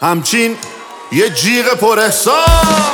همچین یه جیغ پر احساس.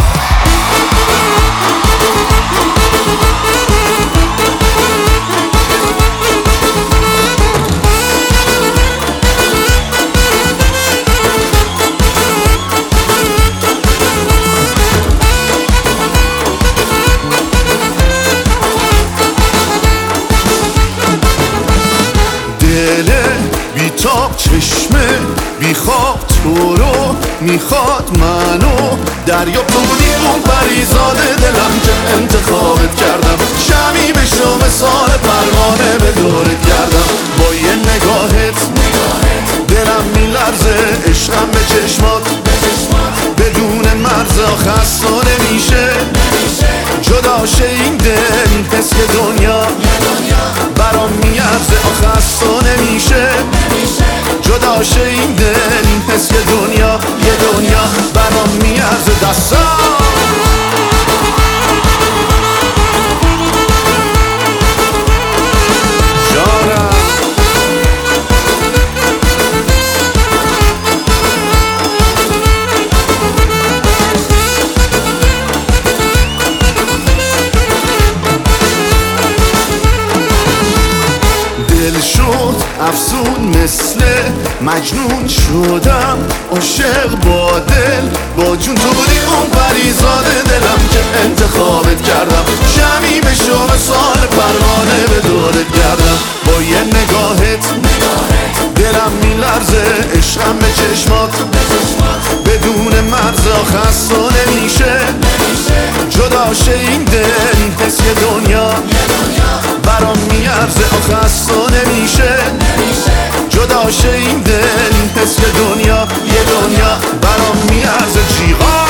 دل بیتاب چشمه بیخواب تو رو میخواد منو دریا بودی اون پریزاد دلم که انتخابت کردم. شمی بشو مثال پروانه به دورت کردم. با یه نگاهت دلم میلرزه، عشقم به چشمات بدون مرز خسته نمیشه. جدا شه این دل حس که دنیا برام میارزه خسته نمیشه. جدا شه این دل حس که دنیا یه دنیا برام میارزه. دستم جانم دل شد افسون مثل مجنون شدم عاشق با دل با جون تو بودی اون پریزاد دلم که انتخابت کردم. شمی بشو مثال پروانه به دورت کردم. با یه نگاهت دلم میلرزه، عشقم به چشمات بدون مرز خسته نمیشه. جدا شه این دل حس که دنیا برام میارزه خسته نمیشه. جدا شه این دل حس که دنیا یه دنیا برام میارزه. جیغا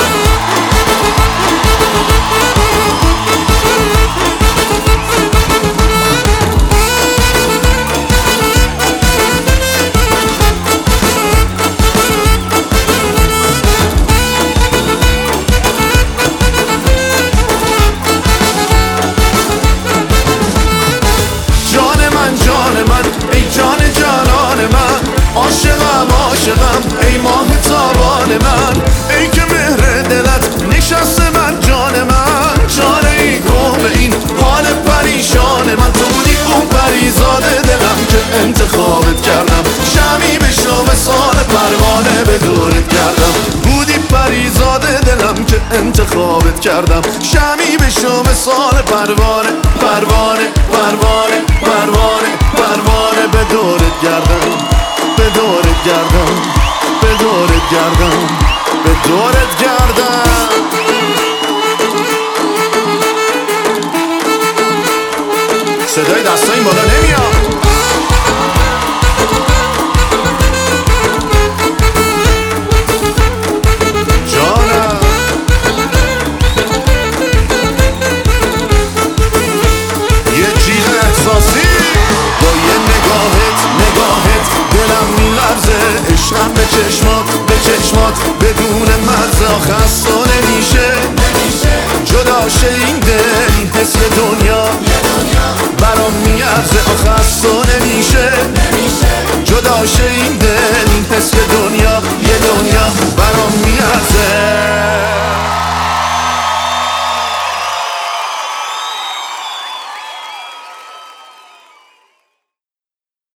عاشقم ای ماه تابان من، ای که مهر دلت نشسته من جان من. چاره ای کن به این حال پریشان من. تو بودی اون پریزاد دلم که انتخابت کردم. شمی بشو مثال پروانه به دورت کردم. بودی پریزاد دلم که انتخابت کردم. شمی بشو مثال پروانه پروانه پروانه پروانه پروانه به دورت کردم. به دورت گردم به دورت گردم به دورت گردم. صدای دستای این بالا نمیاد. جانم یه جیغ احساسی با یه نگاهت دلم میلرزه، عشقم به چشمات بدون مرز خسته نمیشه. جدا شه